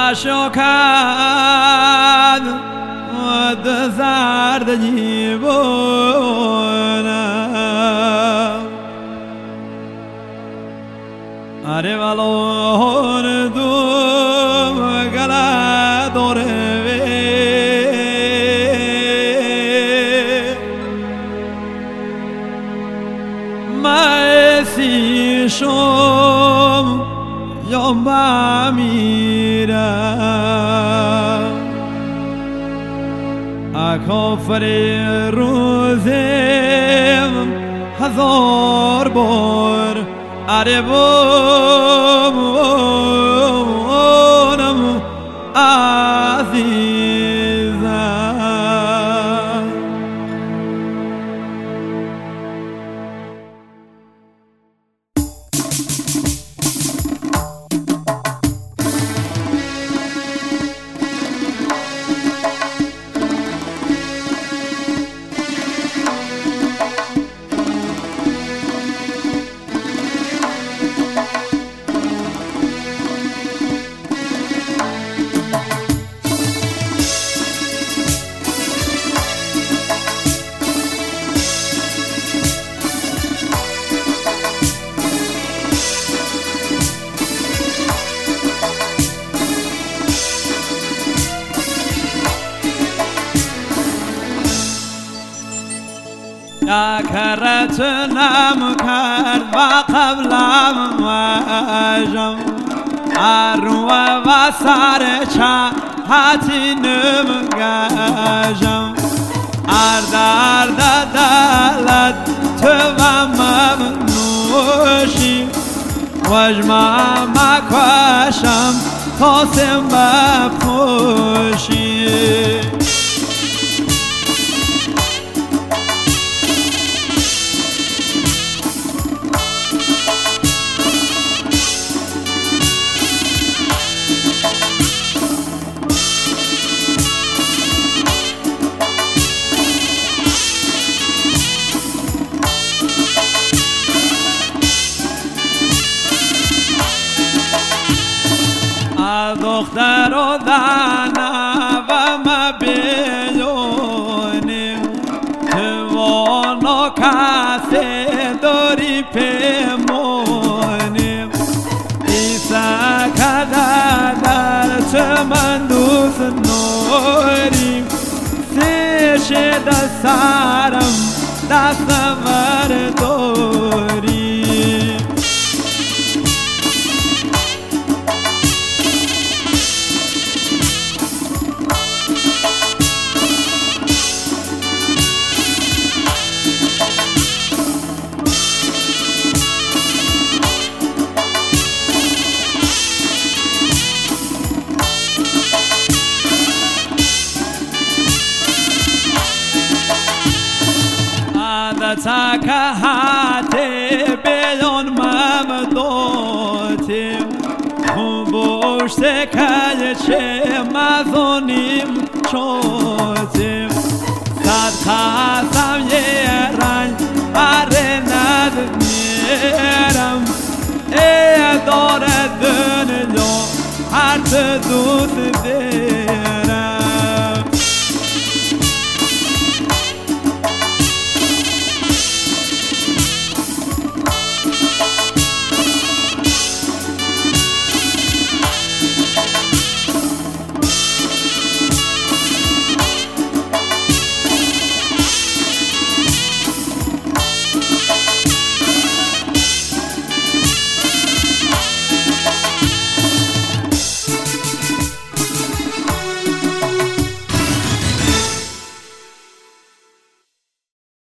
شکاد و دزارد جیبونم اره والون دوم گلا دوره ماسی شوم یوم میرم اکافر روزم هزار بار اره بونم عزیزم کرتنم کرد و قبلم واجم ارو و سر چهتینم گجم اردرد دلت تو و ممنوشی وجمع مکوشم تا سم بپوشی دختر و دانا و ما بیونیم توانو کسی داری پیمونیم ایسا کده در چمن دوست نوریم سیش دست سرم دست برداریم تاکهاتی بیان ممدوتیم خوبوشت کلچه مزونیم چوتیم صدقه